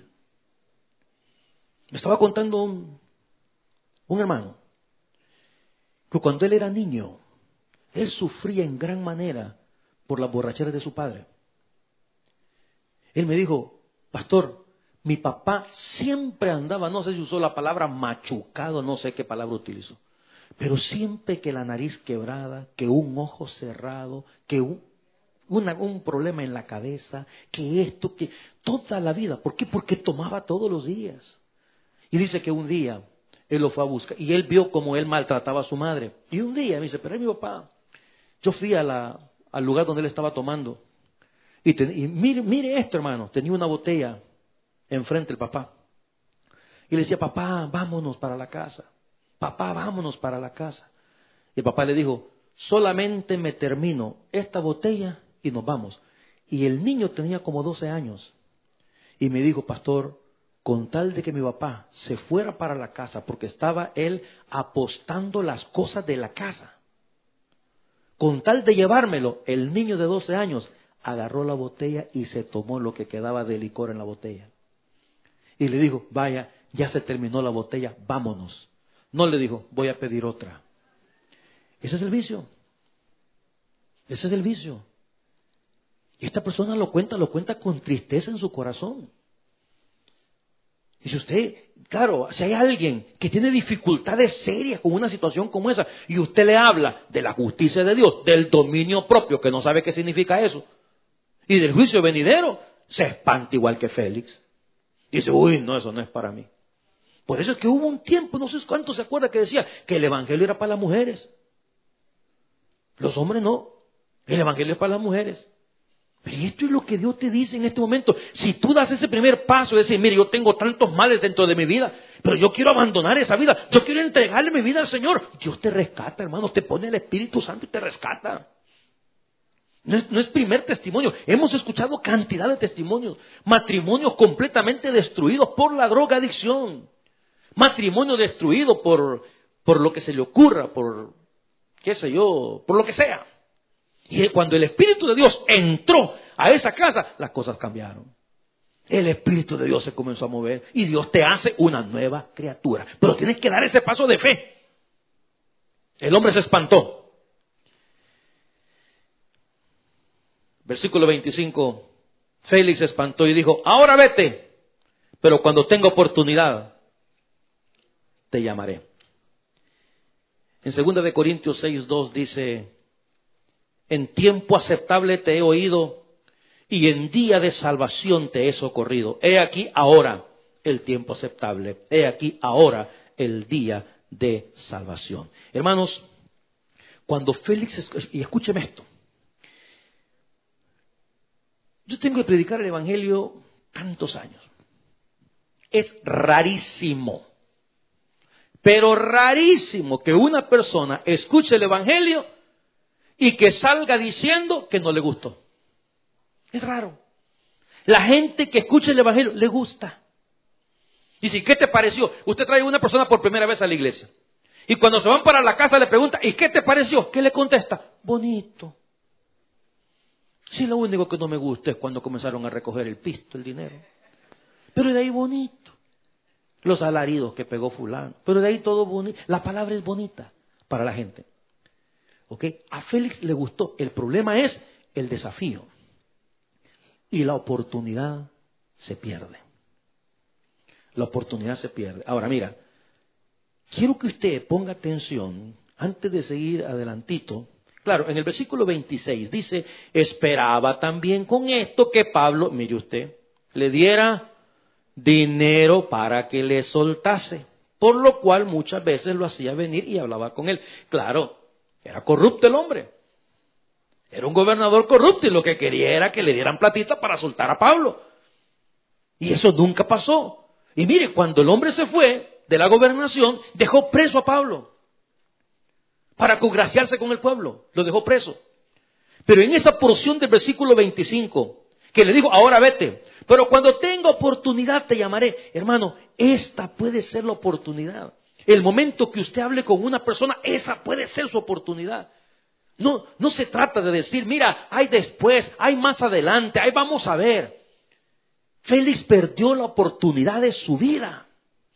Speaker 2: Me estaba contando un hermano que cuando él era niño, él sufría en gran manera por las borracheras de su padre. Él me dijo, pastor, mi papá siempre andaba, no sé si usó la palabra machucado, no sé qué palabra utilizó, pero siempre que la nariz quebrada, que un ojo cerrado, que un problema en la cabeza, que esto, que toda la vida. ¿Por qué? Porque tomaba todos los días. Y dice que un día él lo fue a buscar y él vio cómo él maltrataba a su madre. Y un día me dice, pero es mi papá. Yo fui al lugar donde él estaba tomando. Y mire esto, hermano. Tenía una botella enfrente el papá. Y le decía, papá, vámonos para la casa. Papá, vámonos para la casa. Y el papá le dijo, solamente me termino esta botella y nos vamos. Y el niño tenía como 12 años. Y me dijo, pastor, con tal de que mi papá se fuera para la casa, porque estaba él apostando las cosas de la casa, con tal de llevármelo, el niño de 12 años agarró la botella y se tomó lo que quedaba de licor en la botella. Y le dijo, vaya, ya se terminó la botella, vámonos. No le dijo, voy a pedir otra. Ese es el vicio. Ese es el vicio. Y esta persona lo cuenta con tristeza en su corazón. Y si usted, claro, si hay alguien que tiene dificultades serias con una situación como esa, y usted le habla de la justicia de Dios, del dominio propio, que no sabe qué significa eso, y del juicio venidero, se espanta igual que Félix. Dice, uy, no, eso no es para mí. Por eso es que hubo un tiempo, no sé cuánto se acuerda, que decía que el evangelio era para las mujeres. Los hombres no. El evangelio es para las mujeres. Pero esto es lo que Dios te dice en este momento. Si tú das ese primer paso de decir, mire, yo tengo tantos males dentro de mi vida, pero yo quiero abandonar esa vida, yo quiero entregarle mi vida al Señor. Dios te rescata, hermano, te pone el Espíritu Santo y te rescata. No es primer testimonio. Hemos escuchado cantidad de testimonios. Matrimonios completamente destruidos por la drogadicción. Matrimonio destruido por lo que se le ocurra, por qué sé yo, por lo que sea. Y cuando el Espíritu de Dios entró a esa casa, las cosas cambiaron. El Espíritu de Dios se comenzó a mover y Dios te hace una nueva criatura. Pero tienes que dar ese paso de fe. El hombre se espantó. Versículo 25. Félix se espantó y dijo, ahora vete, pero cuando tenga oportunidad te llamaré. En 2 de Corintios 6:2 dice, en tiempo aceptable te he oído y en día de salvación te he socorrido. He aquí ahora el tiempo aceptable. He aquí ahora el día de salvación. Hermanos, cuando Félix, y escúcheme esto, yo tengo que predicar el evangelio tantos años. Es rarísimo, pero rarísimo que una persona escuche el evangelio y que salga diciendo que no le gustó. Es raro. La gente que escucha el evangelio le gusta. Dice, ¿qué te pareció? Usted trae a una persona por primera vez a la iglesia. Y cuando se van para la casa le pregunta, ¿y qué te pareció? ¿Qué le contesta? Bonito. Sí, lo único que no me gusta es cuando comenzaron a recoger el pisto, el dinero. Pero de ahí bonito. Los alaridos que pegó fulano. Pero de ahí todo bonito. La palabra es bonita para la gente. ¿Ok? A Félix le gustó. El problema es el desafío. Y la oportunidad se pierde. La oportunidad se pierde. Ahora, mira. Quiero que usted ponga atención, antes de seguir adelantito. Claro, en el versículo 26 dice, esperaba también con esto que Pablo, mire usted, le diera dinero para que le soltase. Por lo cual muchas veces lo hacía venir y hablaba con él. Claro, era corrupto el hombre. Era un gobernador corrupto y lo que quería era que le dieran platita para soltar a Pablo. Y eso nunca pasó. Y mire, cuando el hombre se fue de la gobernación, dejó preso a Pablo. Para congraciarse con el pueblo, lo dejó preso. Pero en esa porción del versículo 25, que le dijo, ahora vete, pero cuando tenga oportunidad te llamaré. Hermano, esta puede ser la oportunidad. El momento que usted hable con una persona, esa puede ser su oportunidad. No se trata de decir, mira, hay después, hay más adelante, ahí vamos a ver. Félix perdió la oportunidad de su vida.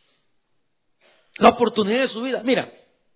Speaker 2: La oportunidad de su vida. Mira,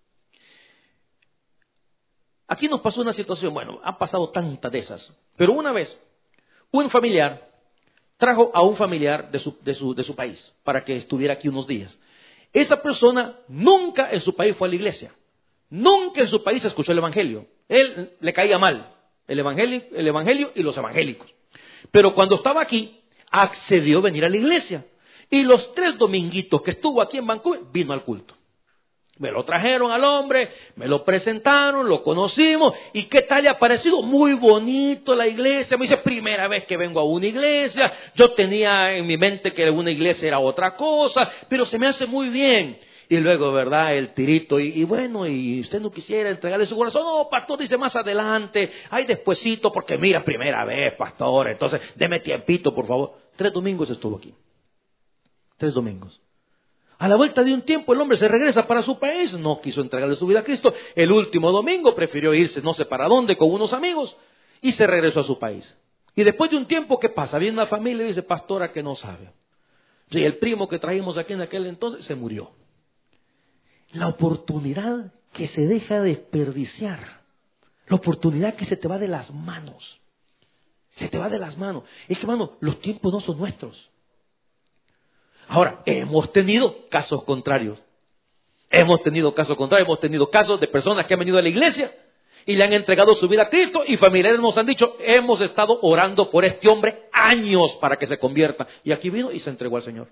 Speaker 2: aquí nos pasó una situación, bueno, han pasado tantas de esas, pero una vez, un familiar trajo a un familiar de su país para que estuviera aquí unos días. Esa persona nunca en su país fue a la iglesia, nunca en su país escuchó el evangelio. Él le caía mal el evangelio y los evangélicos. Pero cuando estaba aquí, accedió a venir a la iglesia. Y los 3 dominguitos que estuvo aquí en Vancouver, vino al culto. Me lo trajeron al hombre, me lo presentaron, lo conocimos. ¿Y qué tal le ha parecido? Muy bonito la iglesia. Me dice, primera vez que vengo a una iglesia. Yo tenía en mi mente que una iglesia era otra cosa, pero se me hace muy bien. Y luego, ¿verdad? El tirito. Y bueno, y usted no quisiera entregarle su corazón. No, pastor, dice más adelante. Ay, despuesito, porque mira, primera vez, pastor. Entonces, deme tiempito, por favor. 3 domingos estuvo aquí. 3 domingos. A la vuelta de un tiempo el hombre se regresa para su país, no quiso entregarle su vida a Cristo. El último domingo prefirió irse no sé para dónde con unos amigos y se regresó a su país. Y después de un tiempo, ¿qué pasa? Viene una familia y dice, pastora, que no sabe. Y el primo que trajimos aquí en aquel entonces se murió. La oportunidad que se deja desperdiciar, la oportunidad que se te va de las manos, se te va de las manos. Es que, hermano, los tiempos no son nuestros. Ahora, hemos tenido casos contrarios. Hemos tenido casos de personas que han venido a la iglesia y le han entregado su vida a Cristo y familiares nos han dicho, hemos estado orando por este hombre años para que se convierta. Y aquí vino y se entregó al Señor.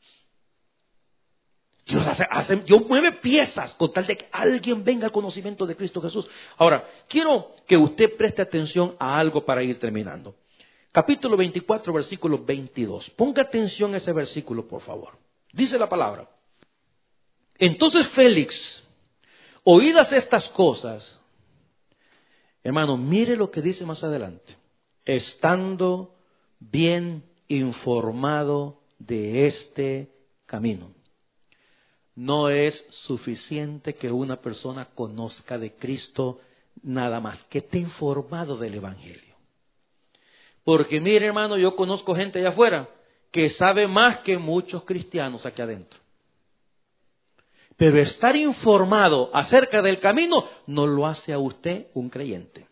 Speaker 2: Dios mueve piezas con tal de que alguien venga al conocimiento de Cristo Jesús. Ahora, quiero que usted preste atención a algo para ir terminando. Capítulo 24, versículo 22. Ponga atención a ese versículo, por favor. Dice la palabra. Entonces Félix, oídas estas cosas, hermano, mire lo que dice más adelante. Estando bien informado de este camino. No es suficiente que una persona conozca de Cristo nada más, que esté informado del Evangelio. Porque mire, hermano, yo conozco gente allá afuera que sabe más que muchos cristianos aquí adentro. Pero estar informado acerca del camino no lo hace a usted un creyente.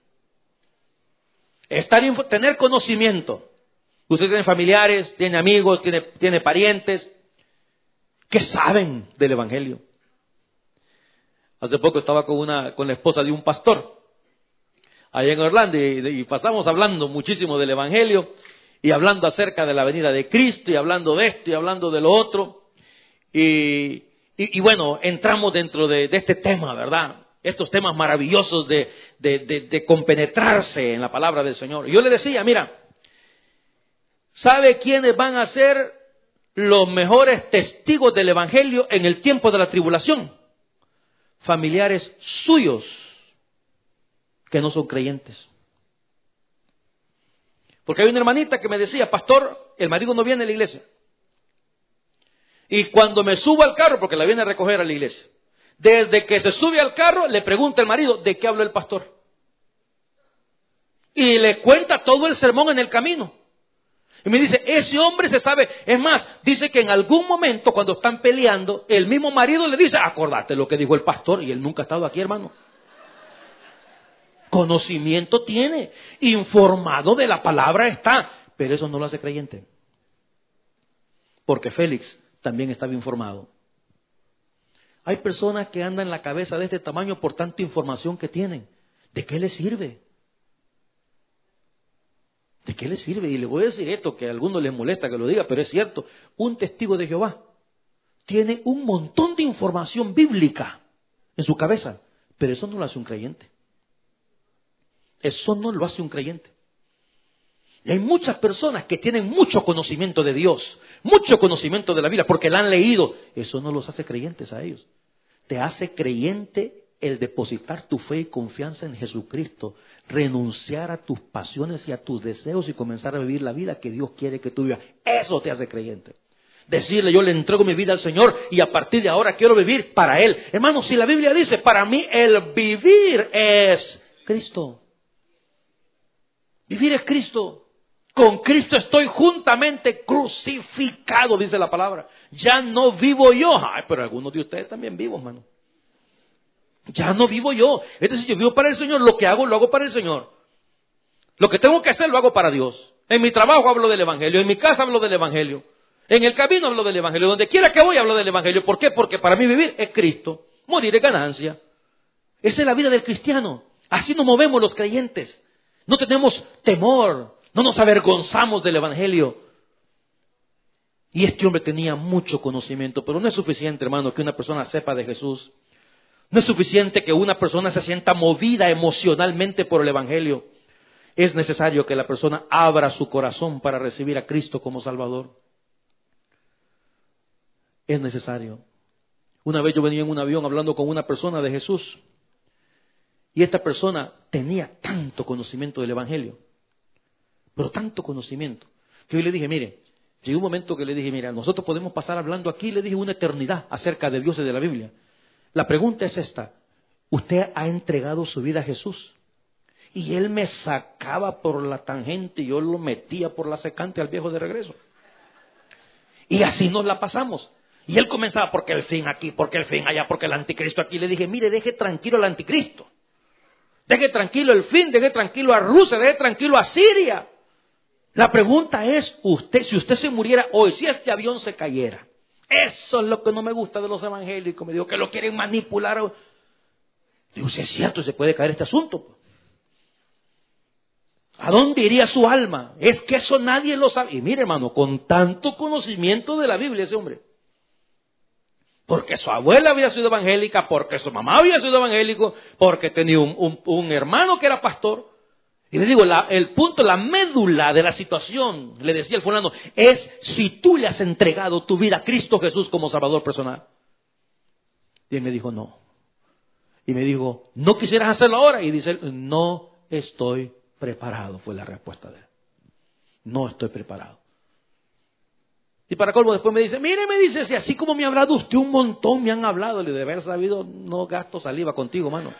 Speaker 2: Tener conocimiento. Usted tiene familiares, tiene amigos, tiene parientes que saben del Evangelio. Hace poco estaba con la esposa de un pastor allá en Orlando y pasamos hablando muchísimo del Evangelio y hablando acerca de la venida de Cristo y hablando de esto y hablando de lo otro. Y bueno, entramos dentro de este tema, ¿verdad? Estos temas maravillosos de compenetrarse en la palabra del Señor. Y yo le decía, mira, ¿sabe quiénes van a ser los mejores testigos del Evangelio en el tiempo de la tribulación? Familiares suyos que no son creyentes. Porque hay una hermanita que me decía, pastor, el marido no viene a la iglesia. Y cuando me subo al carro, porque la viene a recoger a la iglesia, desde que se sube al carro, le pregunta el marido, ¿de qué habló el pastor? Y le cuenta todo el sermón en el camino. Y me dice, ese hombre se sabe. Es más, dice que en algún momento cuando están peleando, el mismo marido le dice, acordate lo que dijo el pastor, y él nunca ha estado aquí, hermano. Conocimiento tiene, informado de la palabra está, pero eso no lo hace creyente. Porque Félix también estaba informado. Hay personas que andan en la cabeza de este tamaño por tanta información que tienen. ¿De qué les sirve? ¿De qué les sirve? Y le voy a decir esto, que a algunos les molesta que lo diga, pero es cierto. Un testigo de Jehová tiene un montón de información bíblica en su cabeza, pero eso no lo hace un creyente. Eso no lo hace un creyente. Y hay muchas personas que tienen mucho conocimiento de Dios, mucho conocimiento de la Biblia, porque la han leído. Eso no los hace creyentes a ellos. Te hace creyente el depositar tu fe y confianza en Jesucristo, renunciar a tus pasiones y a tus deseos y comenzar a vivir la vida que Dios quiere que tú vivas. Eso te hace creyente. Decirle, yo le entrego mi vida al Señor y a partir de ahora quiero vivir para Él. Hermano, si la Biblia dice, para mí el vivir es Cristo. Vivir es Cristo. Con Cristo estoy juntamente crucificado, dice la palabra. Ya no vivo yo. Ay, pero algunos de ustedes también vivos, hermano. Ya no vivo yo. Es decir, yo vivo para el Señor. Lo que hago, lo hago para el Señor. Lo que tengo que hacer, lo hago para Dios. En mi trabajo hablo del Evangelio. En mi casa hablo del Evangelio. En el camino hablo del Evangelio. Donde quiera que voy hablo del Evangelio. ¿Por qué? Porque para mí vivir es Cristo. Morir es ganancia. Esa es la vida del cristiano. Así nos movemos los creyentes. No tenemos temor, no nos avergonzamos del Evangelio. Y este hombre tenía mucho conocimiento, pero no es suficiente, hermano, que una persona sepa de Jesús. No es suficiente que una persona se sienta movida emocionalmente por el Evangelio. Es necesario que la persona abra su corazón para recibir a Cristo como Salvador. Es necesario. Una vez yo venía en un avión hablando con una persona de Jesús. Y esta persona tenía tanto conocimiento del Evangelio. Pero tanto conocimiento. Que yo le dije, mire, llegó un momento que le dije, mira, nosotros podemos pasar hablando aquí, le dije, una eternidad acerca de Dios y de la Biblia. La pregunta es esta: ¿usted ha entregado su vida a Jesús? Y él me sacaba por la tangente y yo lo metía por la secante al viejo de regreso. Y así nos la pasamos. Y él comenzaba, porque el fin aquí, porque el fin allá, porque el anticristo aquí. Le dije, mire, deje tranquilo al anticristo. Deje tranquilo el fin, deje tranquilo a Rusia, deje tranquilo a Siria. La pregunta es, usted, si usted se muriera hoy, si este avión se cayera. Eso es lo que no me gusta de los evangélicos. Me digo que lo quieren manipular. Digo, si es cierto, se puede caer este asunto. ¿A dónde iría su alma? Es que eso nadie lo sabe. Y mire, hermano, con tanto conocimiento de la Biblia ese hombre. Porque su abuela había sido evangélica, porque su mamá había sido evangélico, porque tenía un hermano que era pastor. Y le digo, el punto, la médula de la situación, le decía el fulano, es si tú le has entregado tu vida a Cristo Jesús como Salvador personal. Y él me dijo, no. Y me dijo, ¿no quisieras hacerlo ahora? Y dice él, no estoy preparado, fue la respuesta de él. No estoy preparado. Y para colmo después me dice, mire, me dice, si así como me ha hablado usted un montón, me han hablado, le de haber sabido, no gasto saliva contigo, mano.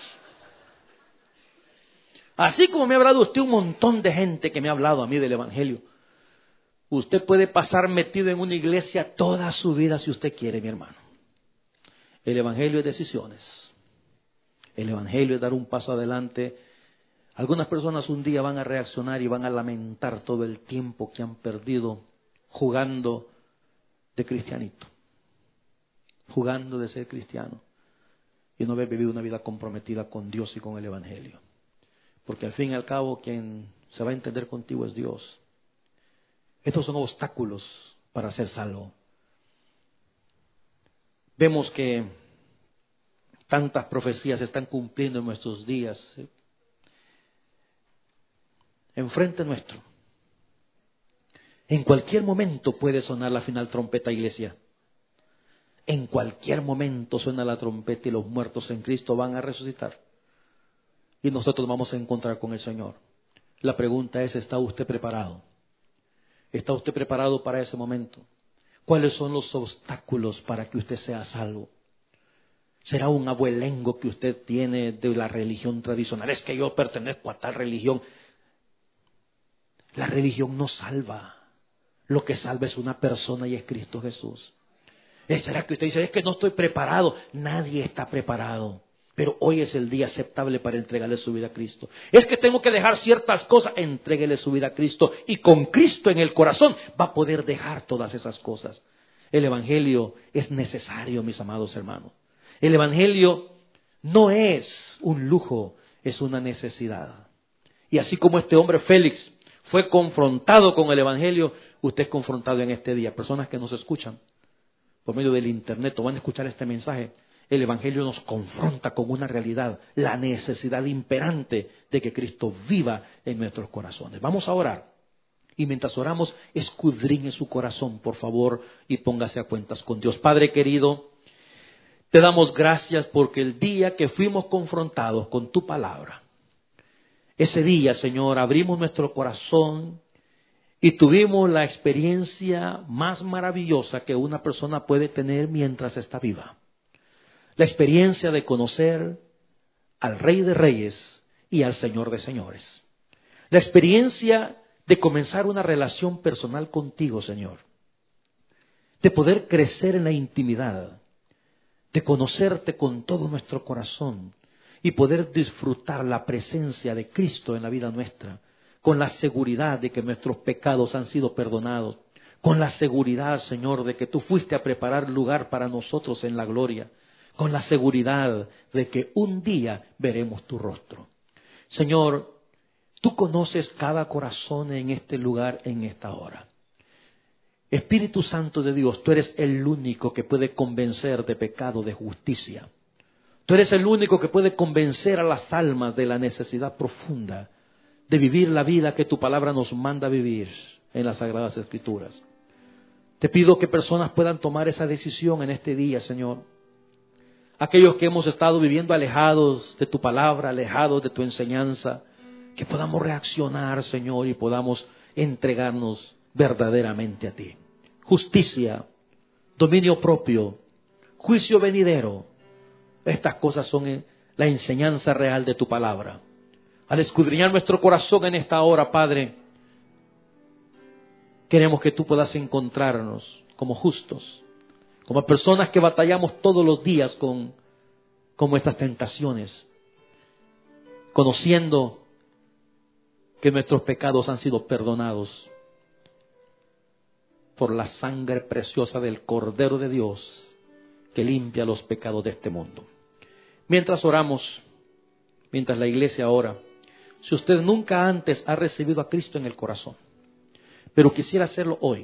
Speaker 2: Así como me ha hablado usted un montón de gente que me ha hablado a mí del Evangelio. Usted puede pasar metido en una iglesia toda su vida si usted quiere, mi hermano. El Evangelio es decisiones. El Evangelio es dar un paso adelante. Algunas personas un día van a reaccionar y van a lamentar todo el tiempo que han perdido jugando de cristianito. Jugando de ser cristiano. Y no haber vivido una vida comprometida con Dios y con el Evangelio. Porque al fin y al cabo quien se va a entender contigo es Dios. Estos son obstáculos para ser salvo. Vemos que tantas profecías se están cumpliendo en nuestros días. Enfrente nuestro. En cualquier momento puede sonar la final trompeta, iglesia. En cualquier momento suena la trompeta y los muertos en Cristo van a resucitar. Y nosotros vamos a encontrar con el Señor. La pregunta es, ¿está usted preparado? ¿Está usted preparado para ese momento? ¿Cuáles son los obstáculos para que usted sea salvo? ¿Será un abuelengo que usted tiene de la religión tradicional? Es que yo pertenezco a tal religión. La religión no salva. Lo que salva es una persona y es Cristo Jesús. ¿Será que usted dice, es que no estoy preparado? Nadie está preparado. Pero hoy es el día aceptable para entregarle su vida a Cristo. Es que tengo que dejar ciertas cosas. Entréguele su vida a Cristo. Y con Cristo en el corazón va a poder dejar todas esas cosas. El Evangelio es necesario, mis amados hermanos. El Evangelio no es un lujo, es una necesidad. Y así como este hombre Félix fue confrontado con el Evangelio, usted es confrontado en este día. Personas que nos escuchan por medio del internet o van a escuchar este mensaje. El Evangelio nos confronta con una realidad, la necesidad imperante de que Cristo viva en nuestros corazones. Vamos a orar. Y mientras oramos, escudriñe su corazón, por favor, y póngase a cuentas con Dios. Padre querido, te damos gracias porque el día que fuimos confrontados con tu palabra, ese día, Señor, abrimos nuestro corazón y tuvimos la experiencia más maravillosa que una persona puede tener mientras está viva. La experiencia de conocer al Rey de Reyes y al Señor de Señores. La experiencia de comenzar una relación personal contigo, Señor. De poder crecer en la intimidad. De conocerte con todo nuestro corazón. Y poder disfrutar la presencia de Cristo en la vida nuestra. Con la seguridad de que nuestros pecados han sido perdonados. Con la seguridad, Señor, de que tú fuiste a preparar lugar para nosotros en la gloria. Con la seguridad de que un día veremos tu rostro. Señor, tú conoces cada corazón en este lugar, en esta hora. Espíritu Santo de Dios, tú eres el único que puede convencer de pecado, de justicia. Tú eres el único que puede convencer a las almas de la necesidad profunda de vivir la vida que tu palabra nos manda vivir en las Sagradas Escrituras. Te pido que personas puedan tomar esa decisión en este día, Señor. Aquellos que hemos estado viviendo alejados de tu palabra, alejados de tu enseñanza, que podamos reaccionar, Señor, y podamos entregarnos verdaderamente a ti. Justicia, dominio propio, juicio venidero. Estas cosas son la enseñanza real de tu palabra. Al escudriñar nuestro corazón en esta hora, Padre, queremos que tú puedas encontrarnos como justos, como personas que batallamos todos los días con estas tentaciones, conociendo que nuestros pecados han sido perdonados por la sangre preciosa del Cordero de Dios que limpia los pecados de este mundo. Mientras oramos, mientras la iglesia ora, si usted nunca antes ha recibido a Cristo en el corazón, pero quisiera hacerlo hoy,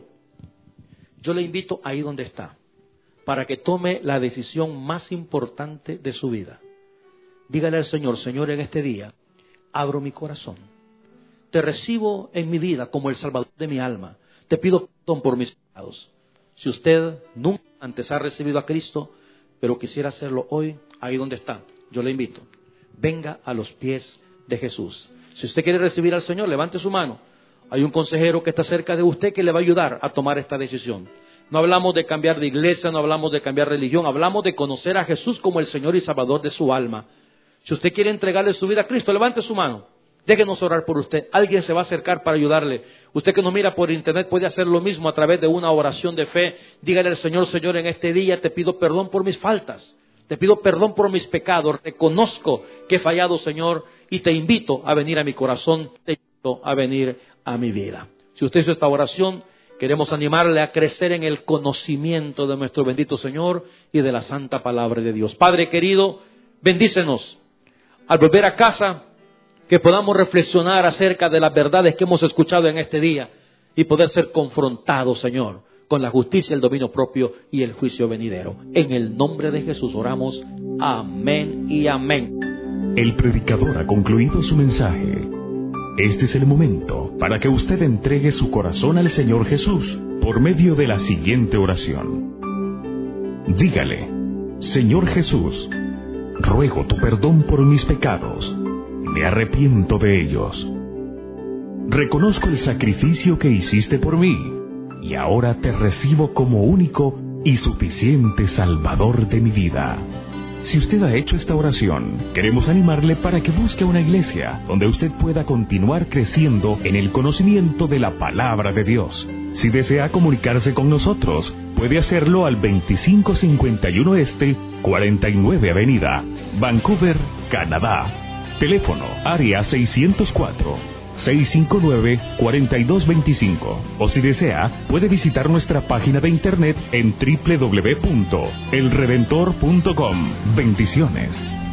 Speaker 2: yo le invito ahí donde está, para que tome la decisión más importante de su vida. Dígale al Señor: Señor, en este día abro mi corazón, te recibo en mi vida como el Salvador de mi alma, te pido perdón por mis pecados. Si usted nunca antes ha recibido a Cristo, pero quisiera hacerlo hoy, ahí donde está, yo le invito, venga a los pies de Jesús. Si usted quiere recibir al Señor, levante su mano. Hay un consejero que está cerca de usted que le va a ayudar a tomar esta decisión. No hablamos de cambiar de iglesia, no hablamos de cambiar religión, hablamos de conocer a Jesús como el Señor y Salvador de su alma. Si usted quiere entregarle su vida a Cristo, levante su mano. Déjenos orar por usted. Alguien se va a acercar para ayudarle. Usted que nos mira por internet puede hacer lo mismo a través de una oración de fe. Dígale al Señor: Señor, en este día te pido perdón por mis faltas. Te pido perdón por mis pecados. Reconozco que he fallado, Señor, y te invito a venir a mi corazón. Te invito a venir a mi vida. Si usted hizo esta oración, queremos animarle a crecer en el conocimiento de nuestro bendito Señor y de la santa palabra de Dios. Padre querido, bendícenos al volver a casa, que podamos reflexionar acerca de las verdades que hemos escuchado en este día y poder ser confrontados, Señor, con la justicia, el dominio propio y el juicio venidero. En el nombre de Jesús oramos. Amén y amén.
Speaker 1: El predicador ha concluido su mensaje. Este es el momento para que usted entregue su corazón al Señor Jesús por medio de la siguiente oración. Dígale: Señor Jesús, ruego tu perdón por mis pecados. Me arrepiento de ellos. Reconozco el sacrificio que hiciste por mí y ahora te recibo como único y suficiente Salvador de mi vida. Si usted ha hecho esta oración, queremos animarle para que busque una iglesia donde usted pueda continuar creciendo en el conocimiento de la palabra de Dios. Si desea comunicarse con nosotros, puede hacerlo al 2551 Este, 49 Avenida, Vancouver, Canadá. Teléfono área 604-659-4225. O si desea, puede visitar nuestra página de internet en www.elredentor.com. Bendiciones.